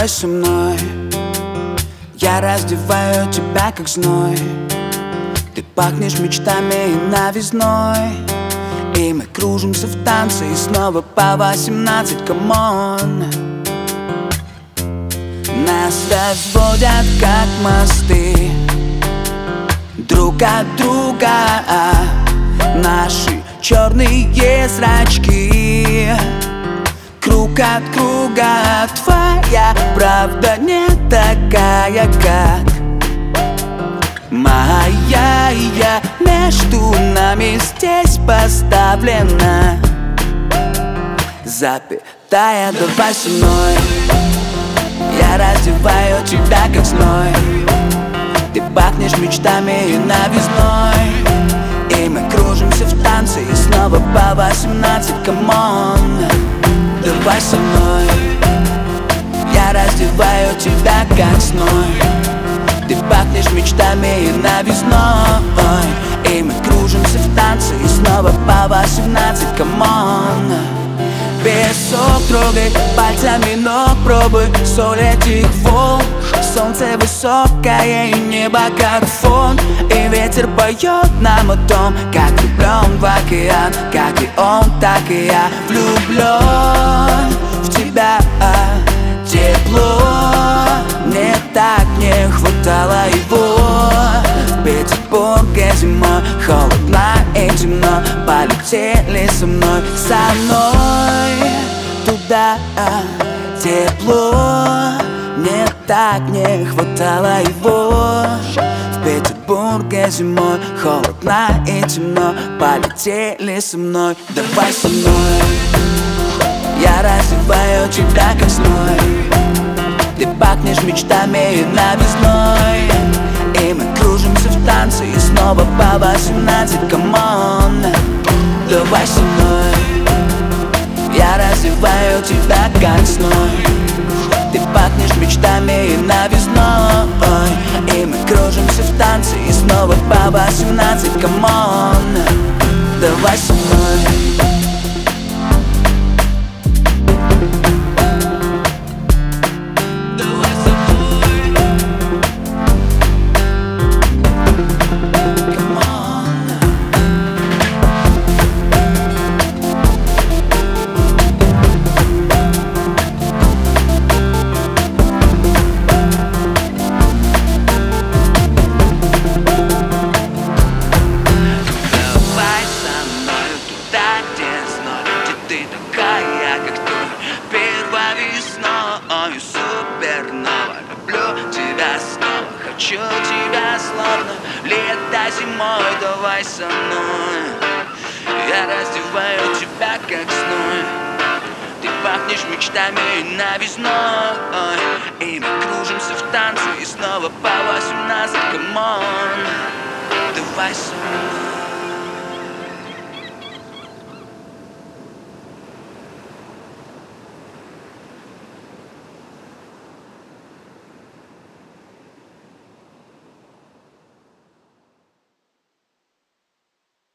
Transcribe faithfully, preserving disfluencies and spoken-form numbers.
давай со мной. Я раздеваю тебя как зной. Ты пахнешь мечтами и новизной. И мы кружимся в танце и снова по восемнадцать, камон. Нас разводят как мосты друг от друга наши черные зрачки. Круг от круга твоя правда не такая, как моя. И я между нами здесь поставлена запятая, давай со мной. Я раздеваю тебя как зной. Ты пахнешь мечтами и новизной. И мы кружимся в танце и снова по восемнадцать, камон. Давай со мной. Я раздеваю тебя как зной. Ты пахнешь мечтами и новизной. И мы кружимся в танце и снова по восемнадцать, камон. Песок трогай пальцами ног, пробуй соль этих волн. Солнце высокое и небо как фон. И ветер поет нам о том, как влюблен в океан. Как и он, так и я влюблен в тебя. Тепло, мне так не хватало его. В Петербурге зимой холодно и темно. Полетели со мной, со мной туда. Тепло, мне так не хватало его. В Петербурге зимой холодно и темно. Полетели со мной, давай со мной. Я раздеваю тебя как зной. Ты пахнешь мечтами и новизной. И мы кружимся в танце и снова по восемнадцать, камон. Давай со мной. Я раздеваю тебя как зной. Ты пахнешь мечтами и новизной. И мы кружимся в танце и снова по восемнадцать, камон. Давай со мной. Супернова, люблю тебя снова. Хочу тебя словно лето зимой. Давай со мной. Я раздеваю тебя как зной. Ты пахнешь мечтами и новизной. И мы кружимся в танце и снова по восемнадцать, камон. Давай со мной.